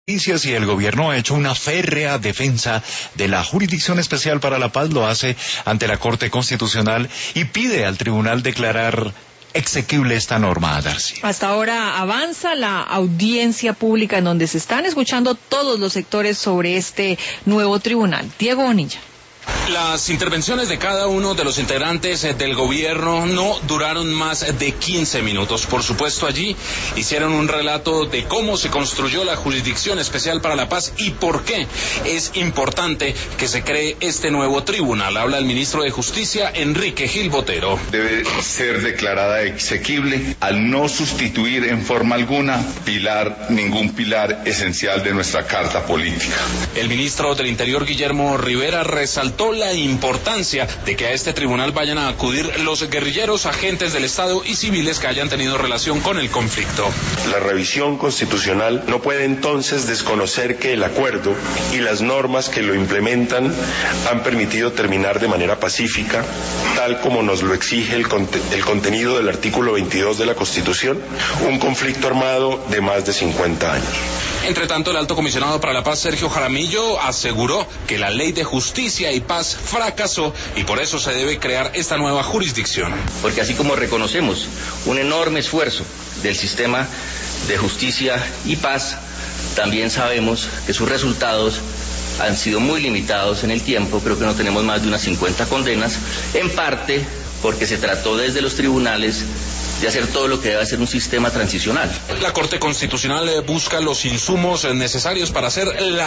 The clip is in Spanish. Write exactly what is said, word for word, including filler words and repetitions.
Y el gobierno ha hecho una férrea defensa de la Jurisdicción Especial para la Paz, lo hace ante la Corte Constitucional y pide al tribunal declarar exequible esta norma, Darcy. Hasta ahora avanza la audiencia pública en donde se están escuchando todos los sectores sobre este nuevo tribunal. Diego Bonilla. Las intervenciones de cada uno de los integrantes del gobierno no duraron más de quince minutos. Por supuesto, allí hicieron un relato de cómo se construyó la Jurisdicción Especial para la Paz y por qué es importante que se cree este nuevo tribunal. Habla el ministro de Justicia, Enrique Gil Botero. Debe ser declarada exequible al no sustituir en forma alguna pilar, ningún pilar esencial de nuestra Carta Política. El ministro del Interior, Guillermo Rivera, resaltó la importancia de que a este tribunal vayan a acudir los guerrilleros, agentes del Estado y civiles que hayan tenido relación con el conflicto. La revisión constitucional no puede entonces desconocer que el acuerdo y las normas que lo implementan han permitido terminar de manera pacífica, tal como nos lo exige el, conte- el contenido del artículo veintidós de la Constitución, un conflicto armado de más de cincuenta años. Entre tanto, el alto comisionado para la paz, Sergio Jaramillo, aseguró que la ley de justicia y paz fracasó y por eso se debe crear esta nueva jurisdicción. Porque así como reconocemos un enorme esfuerzo del sistema de justicia y paz, también sabemos que sus resultados han sido muy limitados en el tiempo. Creo que no tenemos más de unas cincuenta condenas, en parte porque se trató desde los tribunales de hacer todo lo que debe hacer un sistema transicional. La Corte Constitucional busca los insumos necesarios para hacer la